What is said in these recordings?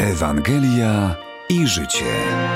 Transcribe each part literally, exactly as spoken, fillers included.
Ewangelia i życie.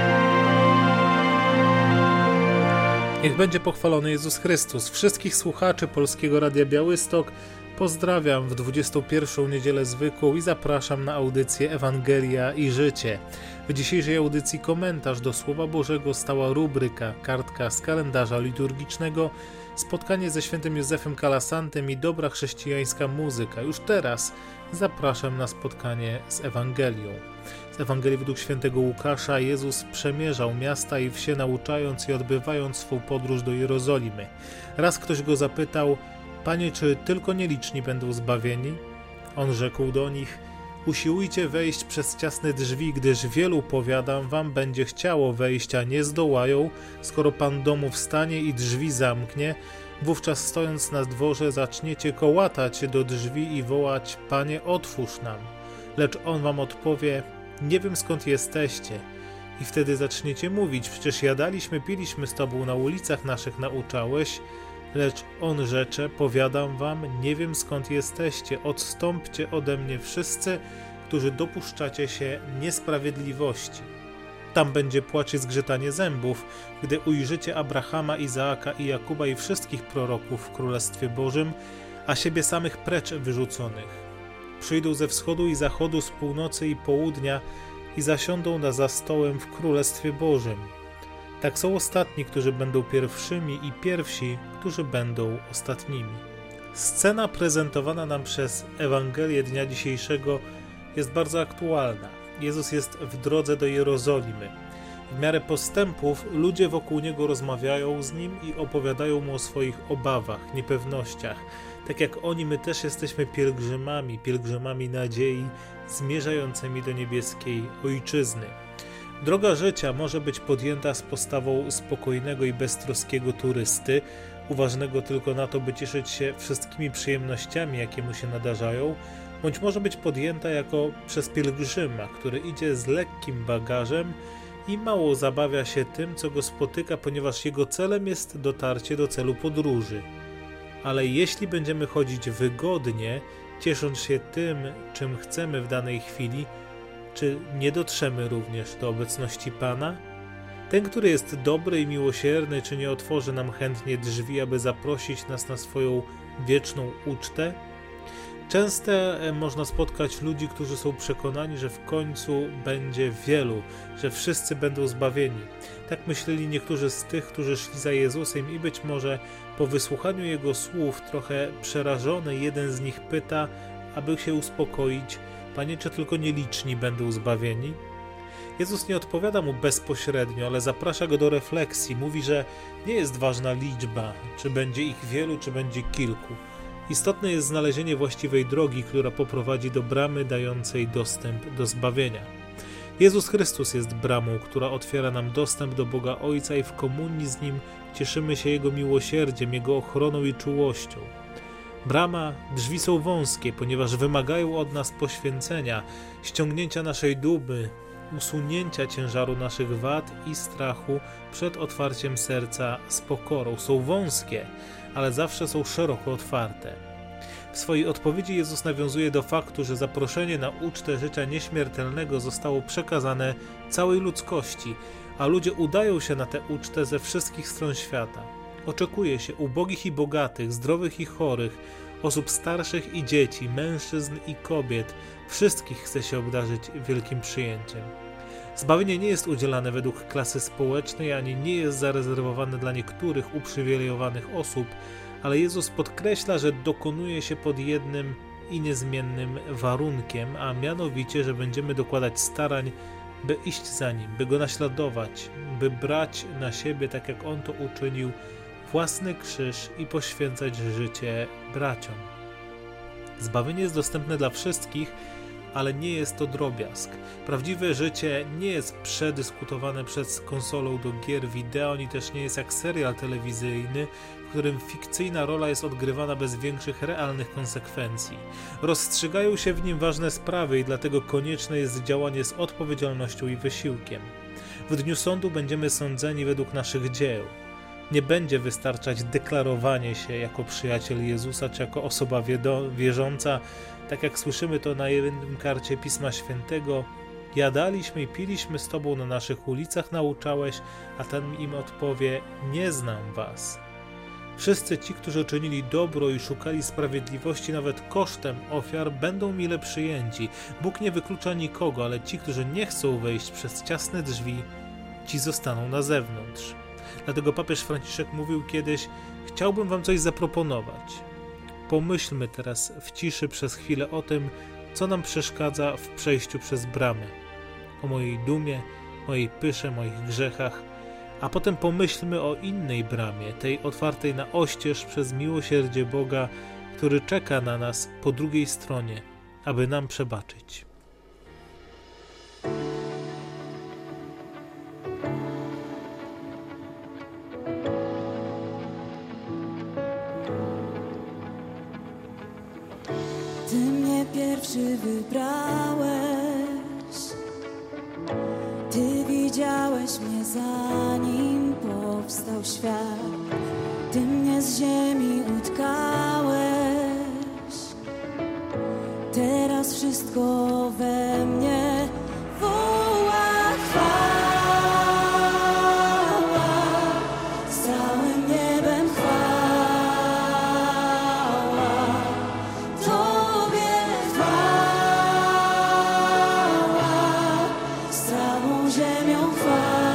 Niech będzie pochwalony Jezus Chrystus. Wszystkich słuchaczy Polskiego Radia Białystok pozdrawiam w dwudziestą pierwszą niedzielę zwykłą i zapraszam na audycję Ewangelia i życie. W dzisiejszej audycji komentarz do Słowa Bożego, stała rubryka, kartka z kalendarza liturgicznego, spotkanie ze świętym Józefem Kalasantem i dobra chrześcijańska muzyka. Już teraz zapraszam na spotkanie z Ewangelią. Z Ewangelii według świętego Łukasza. Jezus przemierzał miasta i wsie, nauczając i odbywając swą podróż do Jerozolimy. Raz ktoś go zapytał: Panie, czy tylko nieliczni będą zbawieni? On rzekł do nich: usiłujcie wejść przez ciasne drzwi, gdyż wielu, powiadam wam, będzie chciało wejść, a nie zdołają. Skoro Pan domu wstanie i drzwi zamknie, wówczas stojąc na dworze zaczniecie kołatać do drzwi i wołać: Panie, otwórz nam. Lecz on wam odpowie: nie wiem, skąd jesteście. I wtedy zaczniecie mówić: przecież jadaliśmy, piliśmy z Tobą, na ulicach naszych nauczałeś. Lecz on rzecze: powiadam wam, nie wiem, skąd jesteście. Odstąpcie ode mnie wszyscy, którzy dopuszczacie się niesprawiedliwości. Tam będzie płacz i zgrzytanie zębów, gdy ujrzycie Abrahama, Izaaka i Jakuba i wszystkich proroków w Królestwie Bożym, a siebie samych precz wyrzuconych. Przyjdą ze wschodu i zachodu, z północy i południa i zasiądą na za stołem w Królestwie Bożym. Tak są ostatni, którzy będą pierwszymi, i pierwsi, którzy będą ostatnimi. Scena prezentowana nam przez Ewangelię dnia dzisiejszego jest bardzo aktualna. Jezus jest w drodze do Jerozolimy. W miarę postępów ludzie wokół Niego rozmawiają z Nim i opowiadają Mu o swoich obawach, niepewnościach. Tak jak oni, my też jesteśmy pielgrzymami, pielgrzymami nadziei, zmierzającymi do niebieskiej Ojczyzny. Droga życia może być podjęta z postawą spokojnego i beztroskiego turysty, uważnego tylko na to, by cieszyć się wszystkimi przyjemnościami, jakie mu się nadarzają, bądź może być podjęta jako przez pielgrzyma, który idzie z lekkim bagażem i mało zabawia się tym, co go spotyka, ponieważ jego celem jest dotarcie do celu podróży. Ale jeśli będziemy chodzić wygodnie, ciesząc się tym, czym chcemy w danej chwili, czy nie dotrzemy również do obecności Pana? Ten, który jest dobry i miłosierny, czy nie otworzy nam chętnie drzwi, aby zaprosić nas na swoją wieczną ucztę? Często można spotkać ludzi, którzy są przekonani, że w końcu będzie wielu, że wszyscy będą zbawieni. Tak myśleli niektórzy z tych, którzy szli za Jezusem, i być może po wysłuchaniu Jego słów, trochę przerażony, jeden z nich pyta, aby się uspokoić: Panie, czy tylko nieliczni będą zbawieni? Jezus nie odpowiada mu bezpośrednio, ale zaprasza go do refleksji. Mówi, że nie jest ważna liczba, czy będzie ich wielu, czy będzie kilku. Istotne jest znalezienie właściwej drogi, która poprowadzi do bramy dającej dostęp do zbawienia. Jezus Chrystus jest bramą, która otwiera nam dostęp do Boga Ojca, i w komunii z Nim cieszymy się Jego miłosierdziem, Jego ochroną i czułością. Brama, drzwi są wąskie, ponieważ wymagają od nas poświęcenia, ściągnięcia naszej dumy, usunięcia ciężaru naszych wad i strachu przed otwarciem serca z pokorą. Są wąskie, ale zawsze są szeroko otwarte. W swojej odpowiedzi Jezus nawiązuje do faktu, że zaproszenie na ucztę życia nieśmiertelnego zostało przekazane całej ludzkości, a ludzie udają się na tę ucztę ze wszystkich stron świata. Oczekuje się ubogich i bogatych, zdrowych i chorych, osób starszych i dzieci, mężczyzn i kobiet. Wszystkich chce się obdarzyć wielkim przyjęciem. Zbawienie nie jest udzielane według klasy społecznej, ani nie jest zarezerwowane dla niektórych uprzywilejowanych osób, ale Jezus podkreśla, że dokonuje się pod jednym i niezmiennym warunkiem, a mianowicie, że będziemy dokładać starań, by iść za Nim, by Go naśladować, by brać na siebie, tak jak On to uczynił, własny krzyż i poświęcać życie braciom. Zbawienie jest dostępne dla wszystkich, ale nie jest to drobiazg. Prawdziwe życie nie jest przedyskutowane przed konsolą do gier wideo, ani też nie jest jak serial telewizyjny, w którym fikcyjna rola jest odgrywana bez większych realnych konsekwencji. Rozstrzygają się w nim ważne sprawy i dlatego konieczne jest działanie z odpowiedzialnością i wysiłkiem. W dniu sądu będziemy sądzeni według naszych dzieł. Nie będzie wystarczać deklarowanie się jako przyjaciel Jezusa, czy jako osoba wierząca, tak jak słyszymy to na jednym karcie Pisma Świętego: Jadaliśmy i piliśmy z Tobą na naszych ulicach, nauczałeś, a ten im odpowie: nie znam was. Wszyscy ci, którzy czynili dobro i szukali sprawiedliwości nawet kosztem ofiar, będą mile przyjęci. Bóg nie wyklucza nikogo, ale ci, którzy nie chcą wejść przez ciasne drzwi, ci zostaną na zewnątrz. Dlatego papież Franciszek mówił kiedyś: chciałbym wam coś zaproponować. Pomyślmy teraz w ciszy przez chwilę o tym, co nam przeszkadza w przejściu przez bramy. O mojej dumie, mojej pysze, moich grzechach, a potem pomyślmy o innej bramie, tej otwartej na oścież przez miłosierdzie Boga, który czeka na nas po drugiej stronie, aby nam przebaczyć. Ty mnie pierwszy wybrałeś, Ty widziałeś mnie zanim powstał świat, Ty mnie z ziemi utkałeś, teraz wszystko we mnie woła chwała, z całym niebem chwała, Tobie chwała, z całą ziemią chwała.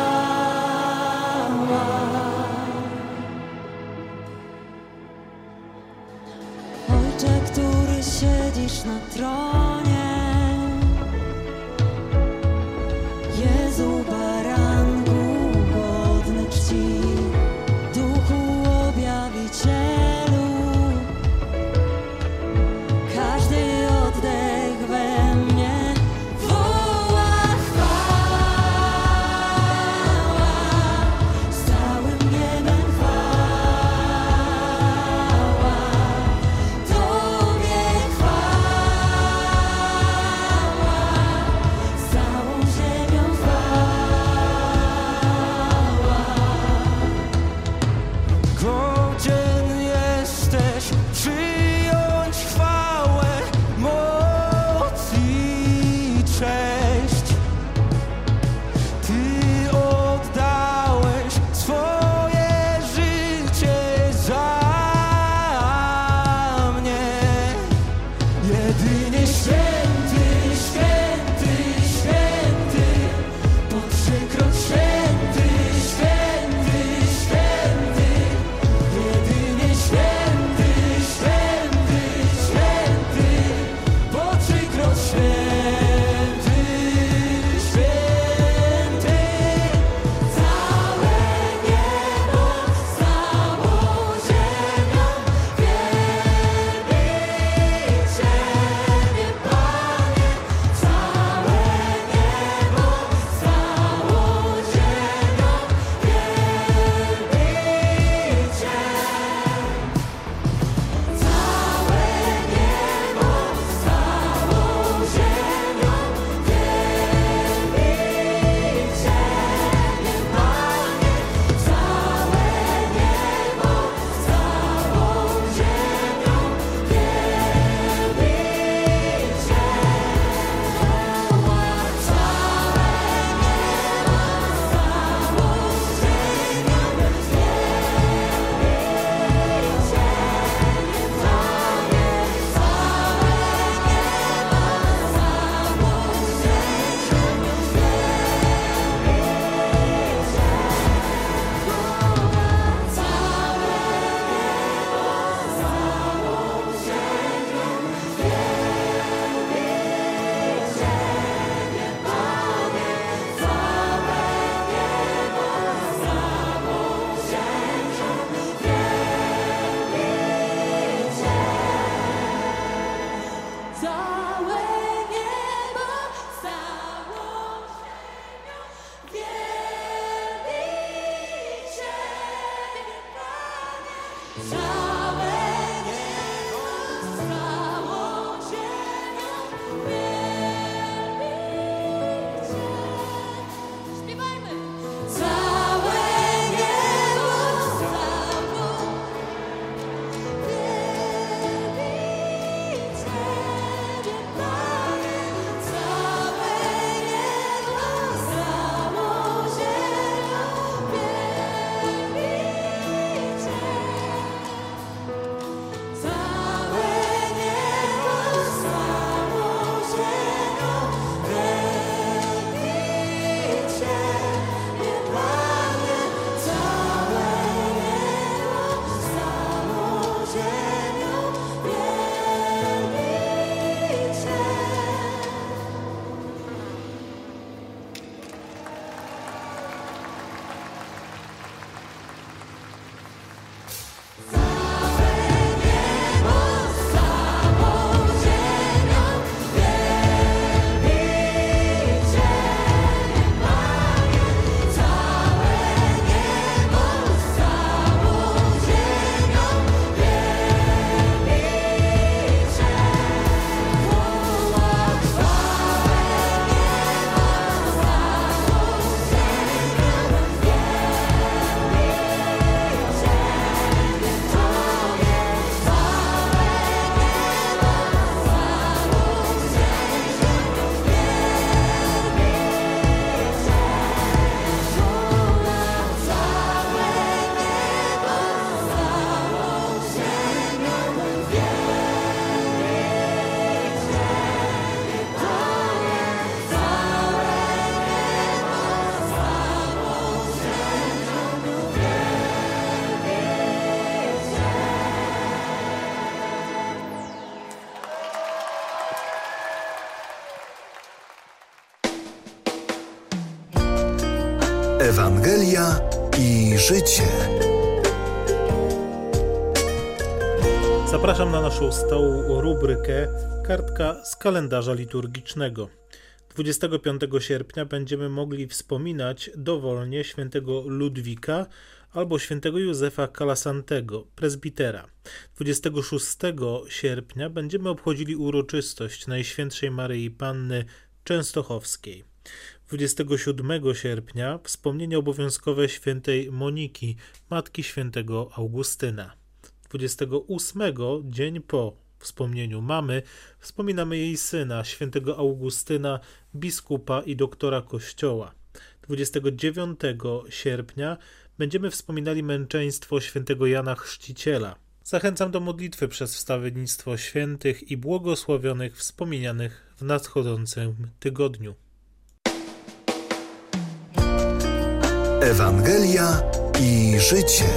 Ojcze, który siedzisz na tronie, Jezu baranku godny czci, Duchu objawicielu, każdy oddech we mnie woła chwała, z całym niebem chwała, Tobie chwała, z całą ziemią chwała. Godzien jesteś przyjąć chwałę, moc i cześć. Ty oddałeś swoje życie za mnie. Jedynie święty, święty, święty, po trzykroć święty, święty, święty. Jedynie święty, święty, święty, po trzykroć święty, święty. Całe niebo, całą ziemią wielbi Ciebie, Panie. Całe niebo, całą ziemią wielbi Cię. Całe niebo, całą ziemią wielbi Ciebie, Panie. Całe niebo, całą ziemią wielbi Cię. Całe niebo, całą ziemią wielbi Ciebie, Panie. Całe niebo, całą ziemią wielbi Cię. Śpiewajmy! Całe niebo, całą wielbi Ciebie, Panie. Całe Ewangelia i życie. Zapraszam na naszą stałą rubrykę Kartka z kalendarza liturgicznego. dwudziestego piątego sierpnia będziemy mogli wspominać dowolnie świętego Ludwika albo świętego Józefa Kalasantego, prezbitera. dwudziestego szóstego sierpnia będziemy obchodzili uroczystość Najświętszej Maryi Panny Częstochowskiej. dwudziestego siódmego sierpnia wspomnienie obowiązkowe świętej Moniki, matki świętego Augustyna. dwudziestego ósmego, dzień po wspomnieniu mamy, wspominamy jej syna, świętego Augustyna, biskupa i doktora Kościoła. dwudziestego dziewiątego sierpnia będziemy wspominali męczeństwo świętego Jana Chrzciciela. Zachęcam do modlitwy przez wstawiennictwo świętych i błogosławionych wspomnianych w nadchodzącym tygodniu. Ewangelia i życie.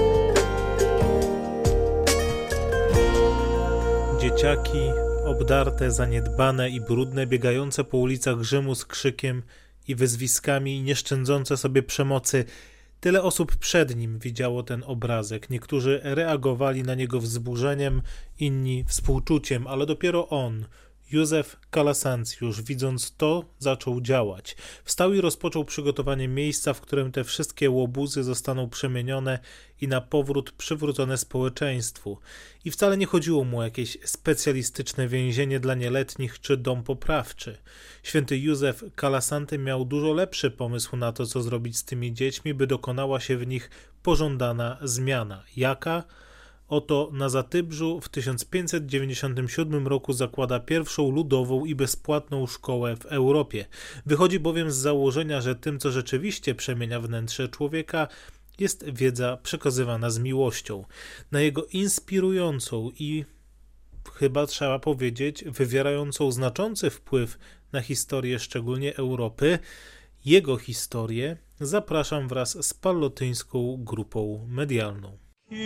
Dzieciaki, obdarte, zaniedbane i brudne, biegające po ulicach Rzymu z krzykiem i wyzwiskami i nie szczędzące sobie przemocy. Tyle osób przed nim widziało ten obrazek. Niektórzy reagowali na niego wzburzeniem, inni współczuciem, ale dopiero on, Józef Kalasancjusz, widząc to, zaczął działać. Wstał i rozpoczął przygotowanie miejsca, w którym te wszystkie łobuzy zostaną przemienione i na powrót przywrócone społeczeństwu. I wcale nie chodziło mu o jakieś specjalistyczne więzienie dla nieletnich czy dom poprawczy. Święty Józef Kalasanty miał dużo lepszy pomysł na to, co zrobić z tymi dziećmi, by dokonała się w nich pożądana zmiana. Jaka? Oto na Zatybrzu w tysiąc pięćset dziewięćdziesiątym siódmym roku zakłada pierwszą ludową i bezpłatną szkołę w Europie. Wychodzi bowiem z założenia, że tym, co rzeczywiście przemienia wnętrze człowieka, jest wiedza przekazywana z miłością. Na jego inspirującą i, chyba trzeba powiedzieć, wywierającą znaczący wpływ na historię szczególnie Europy, jego historię zapraszam wraz z pallotyńską grupą medialną.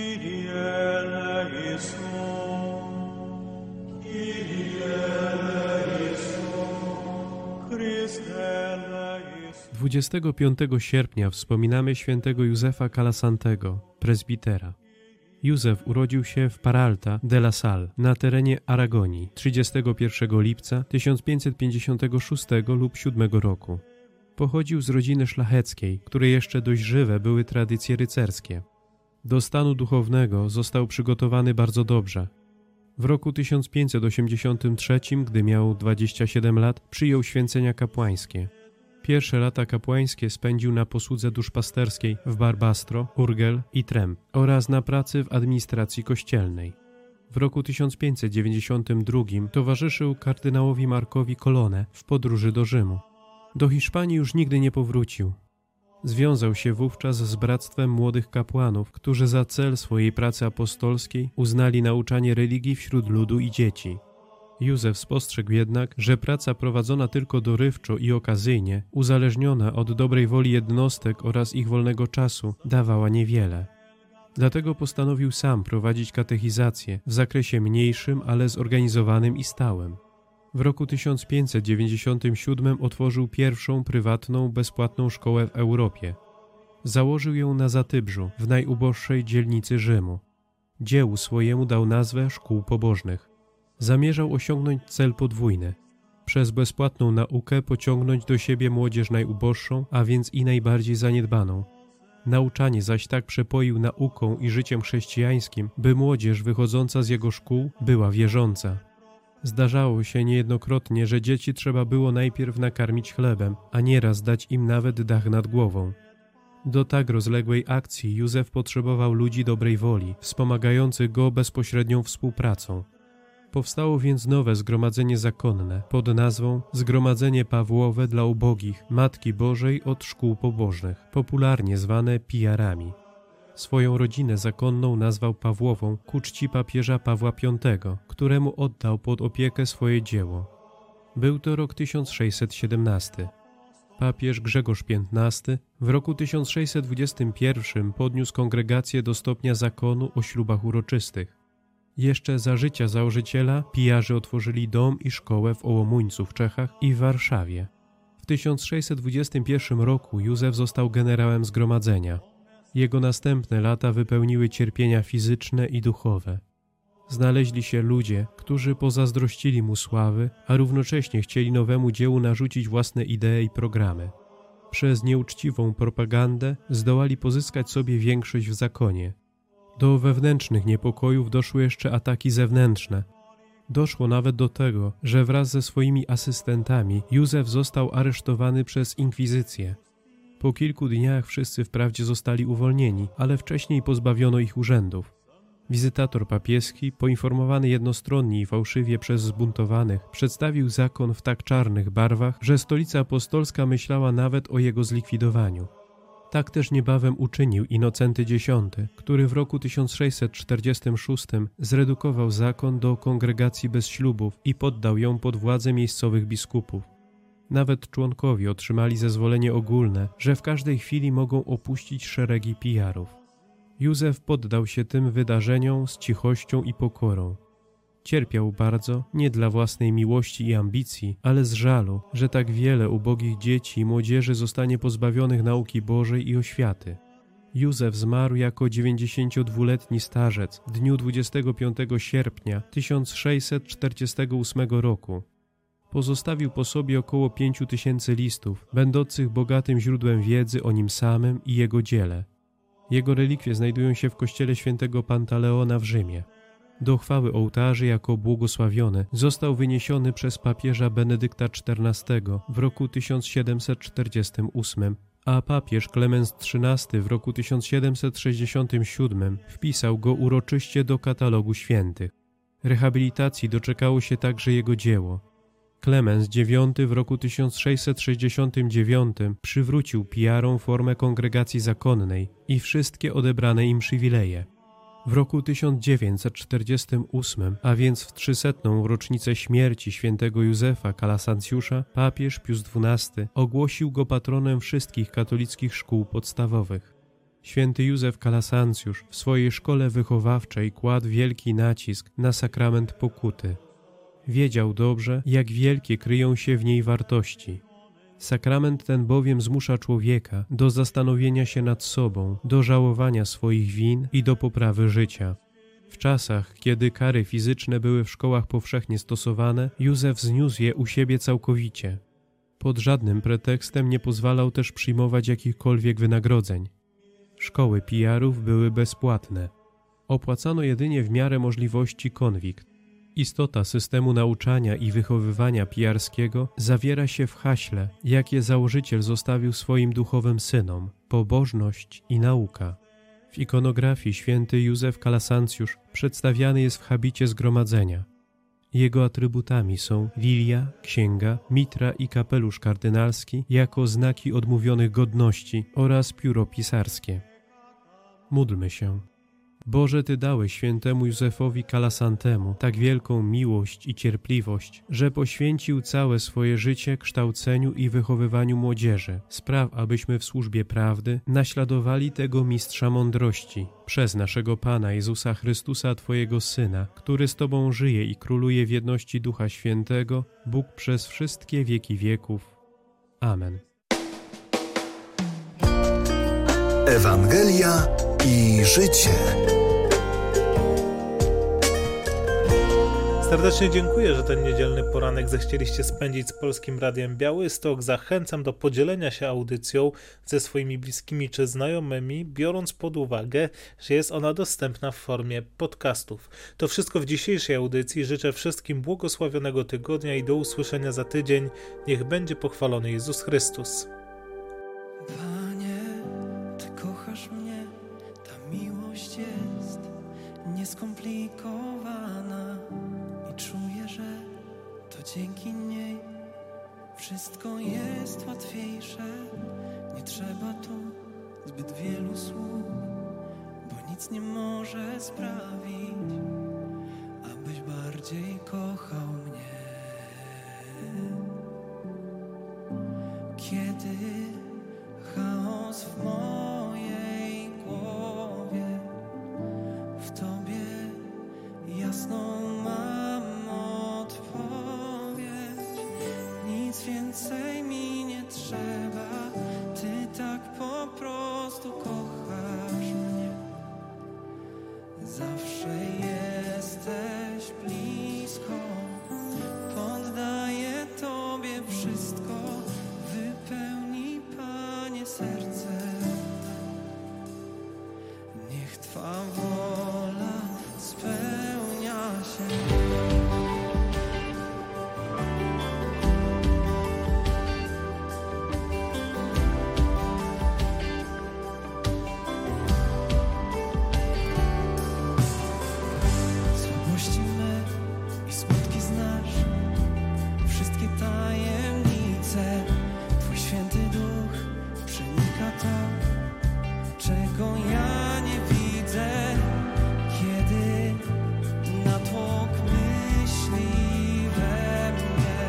dwudziestego piątego sierpnia wspominamy świętego Józefa Kalasantego, prezbitera. Józef urodził się w Paralta de la Salle na terenie Aragonii trzydziestego pierwszego lipca tysiąc pięćset pięćdziesiątego szóstego lub siódmego roku. Pochodził z rodziny szlacheckiej, której jeszcze dość żywe były tradycje rycerskie. Do stanu duchownego został przygotowany bardzo dobrze. W roku tysiąc pięćset osiemdziesiątym trzecim, gdy miał dwadzieścia siedem lat, przyjął święcenia kapłańskie. Pierwsze lata kapłańskie spędził na posłudze duszpasterskiej w Barbastro, Urgel i Trem oraz na pracy w administracji kościelnej. W roku tysiąc pięćset dziewięćdziesiątym drugim towarzyszył kardynałowi Markowi Colonne w podróży do Rzymu. Do Hiszpanii już nigdy nie powrócił. Związał się wówczas z bractwem młodych kapłanów, którzy za cel swojej pracy apostolskiej uznali nauczanie religii wśród ludu i dzieci. Józef spostrzegł jednak, że praca prowadzona tylko dorywczo i okazyjnie, uzależniona od dobrej woli jednostek oraz ich wolnego czasu, dawała niewiele. Dlatego postanowił sam prowadzić katechizację w zakresie mniejszym, ale zorganizowanym i stałym. W roku tysiąc pięćset dziewięćdziesiątym siódmym otworzył pierwszą prywatną, bezpłatną szkołę w Europie. Założył ją na Zatybrzu, w najuboższej dzielnicy Rzymu. Dziełu swojemu dał nazwę Szkół Pobożnych. Zamierzał osiągnąć cel podwójny. Przez bezpłatną naukę pociągnąć do siebie młodzież najuboższą, a więc i najbardziej zaniedbaną. Nauczanie zaś tak przepoił nauką i życiem chrześcijańskim, by młodzież wychodząca z jego szkół była wierząca. Zdarzało się niejednokrotnie, że dzieci trzeba było najpierw nakarmić chlebem, a nieraz dać im nawet dach nad głową. Do tak rozległej akcji Józef potrzebował ludzi dobrej woli, wspomagających go bezpośrednią współpracą. Powstało więc nowe zgromadzenie zakonne pod nazwą Zgromadzenie Pawłowe dla ubogich Matki Bożej od Szkół Pobożnych, popularnie zwane pijarami. Swoją rodzinę zakonną nazwał Pawłową ku czci papieża Pawła Piątego, któremu oddał pod opiekę swoje dzieło. Był to rok tysiąc sześćset siedemnasty. Papież Grzegorz Piętnasty w roku tysiąc sześćset dwudziestym pierwszym podniósł kongregację do stopnia zakonu o ślubach uroczystych. Jeszcze za życia założyciela pijarzy otworzyli dom i szkołę w Ołomuńcu w Czechach i w Warszawie. W tysiąc sześćset dwudziestym pierwszym roku Józef został generałem zgromadzenia. Jego następne lata wypełniły cierpienia fizyczne i duchowe. Znaleźli się ludzie, którzy pozazdrościli mu sławy, a równocześnie chcieli nowemu dziełu narzucić własne idee i programy. Przez nieuczciwą propagandę zdołali pozyskać sobie większość w zakonie. Do wewnętrznych niepokojów doszły jeszcze ataki zewnętrzne. Doszło nawet do tego, że wraz ze swoimi asystentami Józef został aresztowany przez inkwizycję. Po kilku dniach wszyscy wprawdzie zostali uwolnieni, ale wcześniej pozbawiono ich urzędów. Wizytator papieski, poinformowany jednostronnie i fałszywie przez zbuntowanych, przedstawił zakon w tak czarnych barwach, że stolica apostolska myślała nawet o jego zlikwidowaniu. Tak też niebawem uczynił Inocenty X, który w roku tysiąc sześćset czterdziestym szóstym zredukował zakon do kongregacji bez ślubów i poddał ją pod władzę miejscowych biskupów. Nawet członkowie otrzymali zezwolenie ogólne, że w każdej chwili mogą opuścić szeregi pijarów. Józef poddał się tym wydarzeniom z cichością i pokorą. Cierpiał bardzo, nie dla własnej miłości i ambicji, ale z żalu, że tak wiele ubogich dzieci i młodzieży zostanie pozbawionych nauki Bożej i oświaty. Józef zmarł jako dziewięćdziesięciodwuletni starzec w dniu dwudziestego piątego sierpnia tysiąc sześćset czterdziestego ósmego roku. Pozostawił po sobie około pięciu tysięcy listów, będących bogatym źródłem wiedzy o nim samym i jego dziele. Jego relikwie znajdują się w kościele świętego Pantaleona w Rzymie. Do chwały ołtarzy jako błogosławiony został wyniesiony przez papieża Benedykta czternastego w roku tysiąc siedemset czterdziestym ósmym, a papież Klemens trzynasty w roku tysiąc siedemset sześćdziesiątym siódmym wpisał go uroczyście do katalogu świętych. Rehabilitacji doczekało się także jego dzieło. Klemens dziewiąty w roku tysiąc sześćset sześćdziesiątym dziewiątym przywrócił pijarom formę kongregacji zakonnej i wszystkie odebrane im przywileje. W roku tysiąc dziewięćset czterdziestym ósmym, a więc w trzysetną rocznicę śmierci świętego Józefa Kalasancjusza, papież Pius dwunasty ogłosił go patronem wszystkich katolickich szkół podstawowych. Święty Józef Kalasancjusz w swojej szkole wychowawczej kładł wielki nacisk na sakrament pokuty. Wiedział dobrze, jak wielkie kryją się w niej wartości. Sakrament ten bowiem zmusza człowieka do zastanowienia się nad sobą, do żałowania swoich win i do poprawy życia. W czasach, kiedy kary fizyczne były w szkołach powszechnie stosowane, Józef zniósł je u siebie całkowicie. Pod żadnym pretekstem nie pozwalał też przyjmować jakichkolwiek wynagrodzeń. Szkoły pijarów były bezpłatne. Opłacano jedynie w miarę możliwości konwikt. Istota systemu nauczania i wychowywania pijarskiego zawiera się w haśle, jakie założyciel zostawił swoim duchowym synom – pobożność i nauka. W ikonografii święty Józef Kalasancjusz przedstawiany jest w habicie zgromadzenia. Jego atrybutami są lilia, księga, mitra i kapelusz kardynalski jako znaki odmówionych godności oraz pióro pisarskie. Módlmy się. Boże, Ty dałeś świętemu Józefowi Kalasantemu tak wielką miłość i cierpliwość, że poświęcił całe swoje życie kształceniu i wychowywaniu młodzieży. Spraw, abyśmy w służbie prawdy naśladowali tego mistrza mądrości, przez naszego Pana Jezusa Chrystusa, Twojego Syna, który z Tobą żyje i króluje w jedności Ducha Świętego, Bóg przez wszystkie wieki wieków. Amen. Ewangelia i życie. Serdecznie dziękuję, że ten niedzielny poranek zechcieliście spędzić z Polskim Radiem Białystok. Zachęcam do podzielenia się audycją ze swoimi bliskimi czy znajomymi, biorąc pod uwagę, że jest ona dostępna w formie podcastów. To wszystko w dzisiejszej audycji. Życzę wszystkim błogosławionego tygodnia i do usłyszenia za tydzień. Niech będzie pochwalony Jezus Chrystus. Panie, Ty kochasz mnie, ta miłość jest nieskomplikowana i czuję, że to dzięki niej wszystko jest łatwiejsze. Nie trzeba tu zbyt wielu słów, bo nic nie może sprawić, abyś bardziej kochał mnie. Kiedy chaos w mojej głowie, w Tobie jasną mam odpowiedź. Nic więcej mi nie zawsze jesteś blisko. Poddaję Tobie wszystko, wypełnij, Panie, serce. Niech Twa wola spełnia się. Słabości me i smutki znasz, wszystkie tajemnice. Twój święty duch przenika to, czego ja nie widzę. Kiedy natłok myśli we mnie,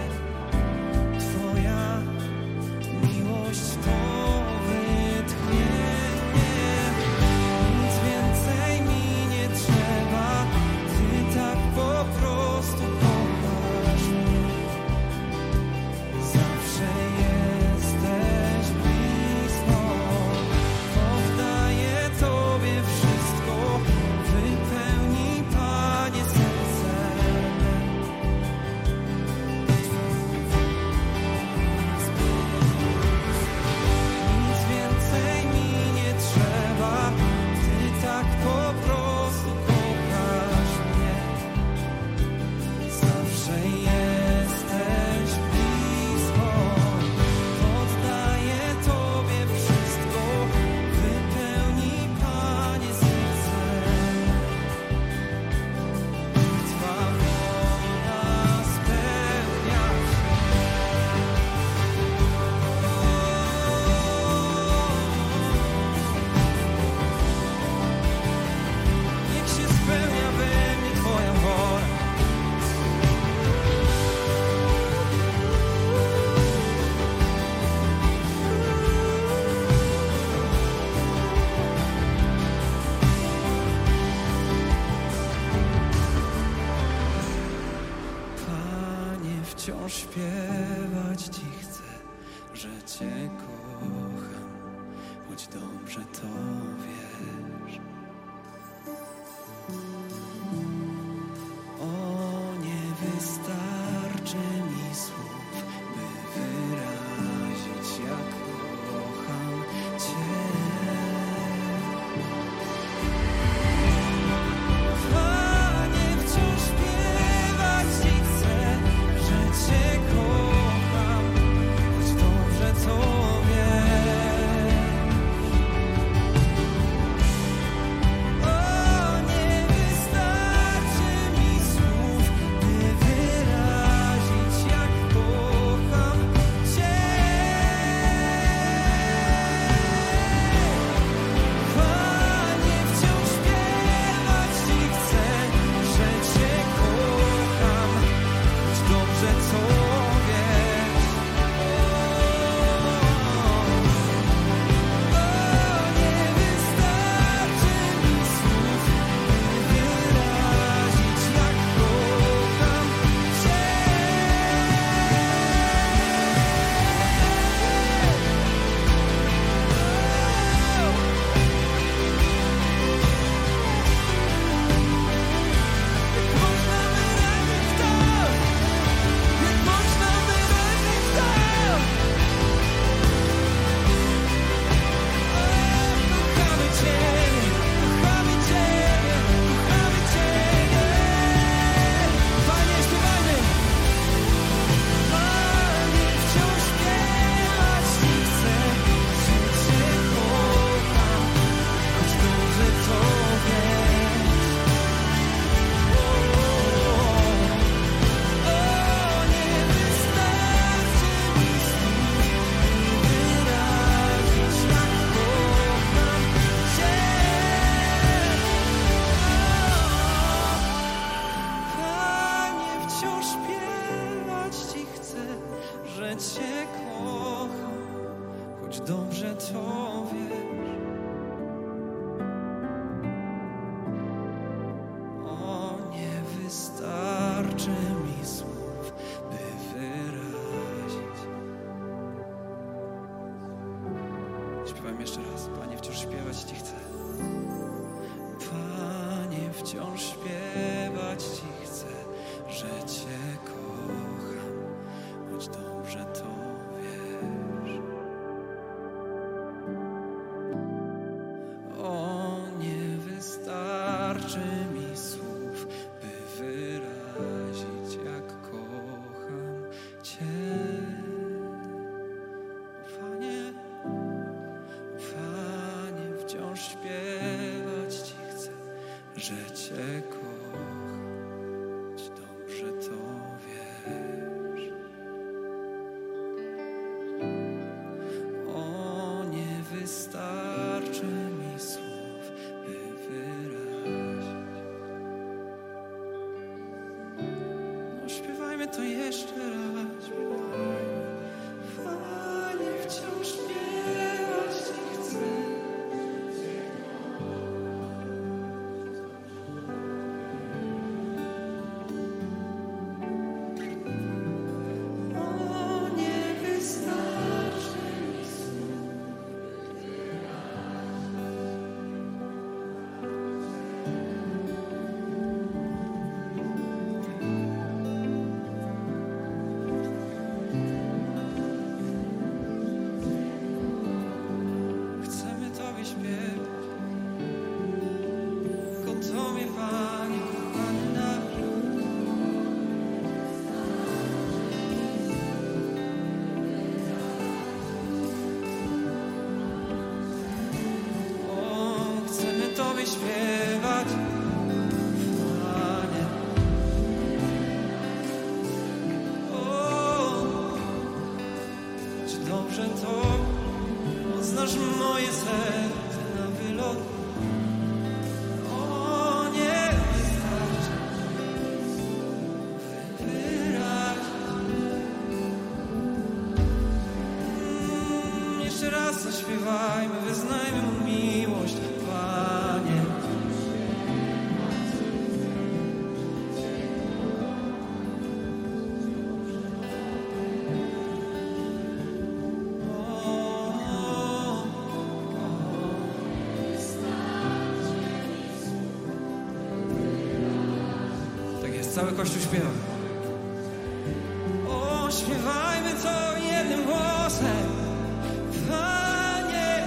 Twoja miłość to wytchnienie. Nic więcej mi nie trzeba, Ty tak po prostu kochasz mnie. Zawsze jesteś blisko. Poddaję Tobie wszystko, wypełnij, Panie, serce me. Nic więcej mi nie trzeba, Ty tak po prostu kochasz mnie. Zawsze jesteś blisko. Poddaję Tobie wszystko, wypełnij, Panie, serce me. Twa wola spełnia się. Niech się spełnia we mnie Twoja wola. Panie, wciąż śpiewać Ci chcę, że Cię kocham, choć dobrze to wiesz. O, nie wystarczy mi słów, by wyrazić, jak kocham Cię. Panie, wciąż śpiewać Ci chcę, że Cię kocham, choć dobrze to wiesz. wciąż śpiewać Ci chcę, że Cię kocham, choć dobrze to wiesz. O, nie wystarczy mi słów, by wyrazić, jak kocham Cię. Panie, Panie, wciąż śpiewać Ci chcę, że Cię kocham, choć dobrze to wiesz. O, nie wystarczy mi słów, by wyrazić. No, śpiewajmy to jeszcze raz, śpiewajmy. Panie, wciąż śpiewać Ci chcę. O, nie wystarczy mi słów. Chcemy Tobie śpiewać, tylko Tobie, Panie, kochany nasz. O, chcemy Tobie śpiewać, Panie. O, czy dobrze to poznasz moje serce na wylot. O, nie wystarczy wyrazić. Mm, jeszcze raz zaśpiewajmy, wyznajmy mu miłość, Panie. Tak jest, cały Kościół śpiewa. O, śpiewajmy to jednym głosem, Panie.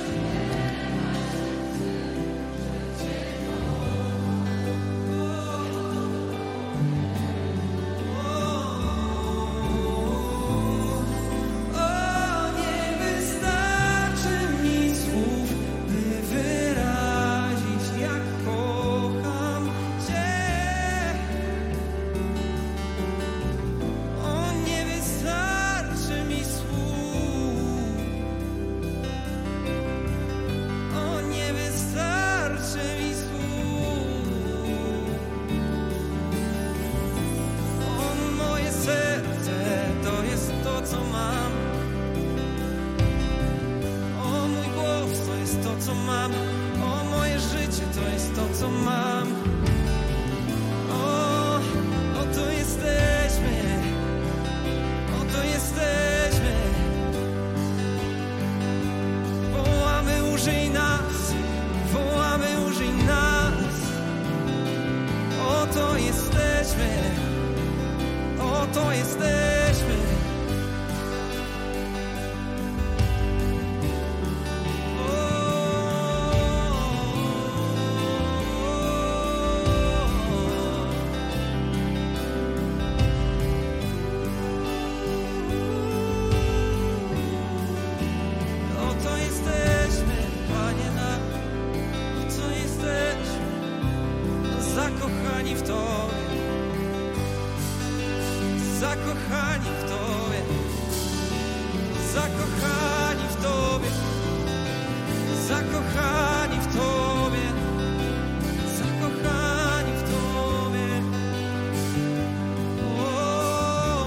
O, nie wystarczy mi słów, by wyrazić, jak kocham Cię. O, nie wystarczy mi słów. O, nie wystarczy mi słów. O, moje serce to jest to, co mam. O, mój głos to jest to, co mam. O, moje życie to jest to, co mam. O, oto jesteśmy. Oto jesteśmy. Wołamy, użyj nas. Wołamy, użyj nas. Oto jesteśmy. Oto jesteśmy. Oto jesteśmy, Panie nasz. Oto jesteśmy, zakochani w Tobie. Zakochani w Tobie. Zakochani w Tobie. Zakochani w Tobie. Zakochani w Tobie. O,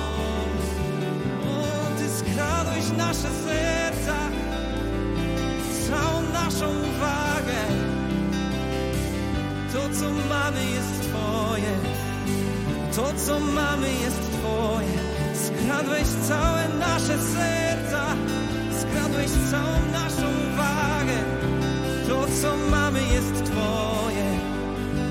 o, Ty skradłeś nasze serca, całą naszą uwagę. To, co mamy, jest Twoje. To, co mamy, jest Twoje. Skradłeś całe nasze serca, skradłeś całą naszą uwagę. To, co mamy, jest Twoje.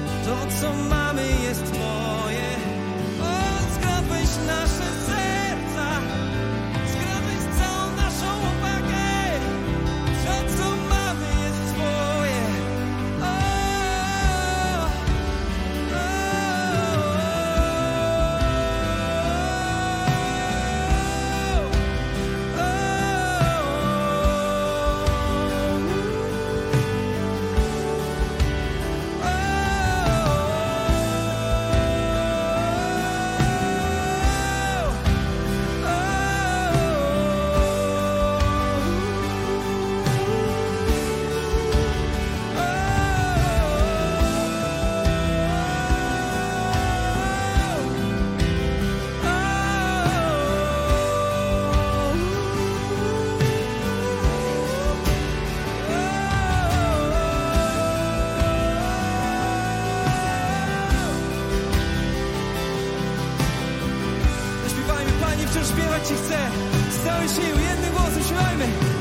śpiewać Ci chcę z całej siły, jednym głosem śpiewajmy.